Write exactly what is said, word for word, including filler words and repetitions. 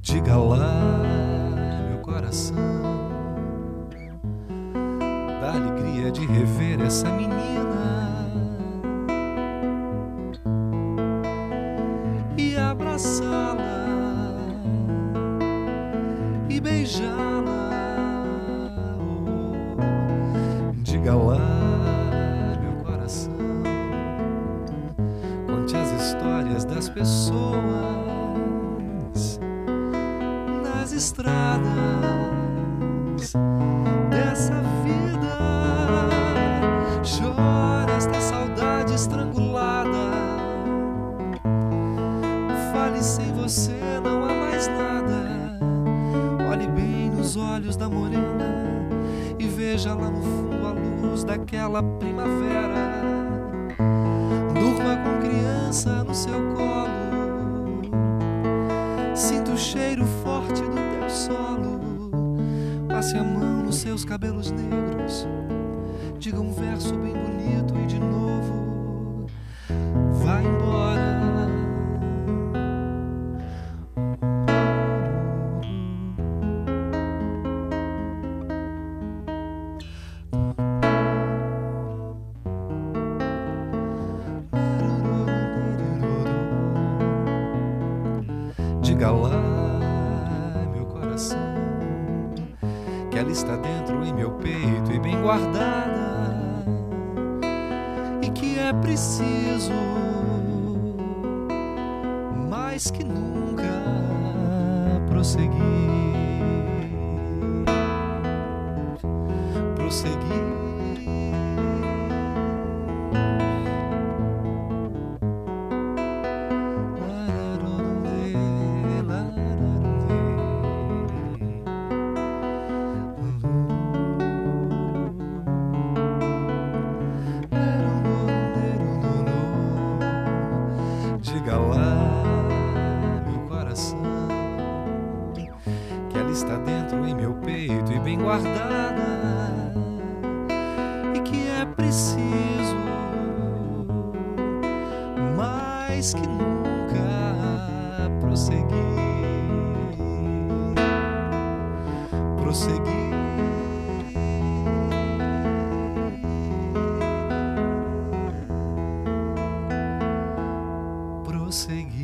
Diga lá, meu coração, da alegria de rever essa menina e abraçá-la e beijá-la. Oh, diga lá, meu coração, conte as histórias das pessoas nas estradas dessa vida. Chora esta saudade estrangulada. Fale, sem você não há mais nada. Olhe bem nos olhos da morena e veja lá no fundo a luz daquela primavera. Durma com criança no seu colo, sinta o cheiro forte do teu solo. Passe a mão nos seus cabelos negros, diga um verso bem bonito e de novo vá embora. Diga lá, meu coração, que ela está dentro em meu peito e bem guardada, e que é preciso mais que nunca prosseguir, prosseguir. Diga lá, meu coração, que ela está dentro em meu peito e bem guardada, e que é preciso mais que nunca prosseguir, prosseguir. Prosseguir.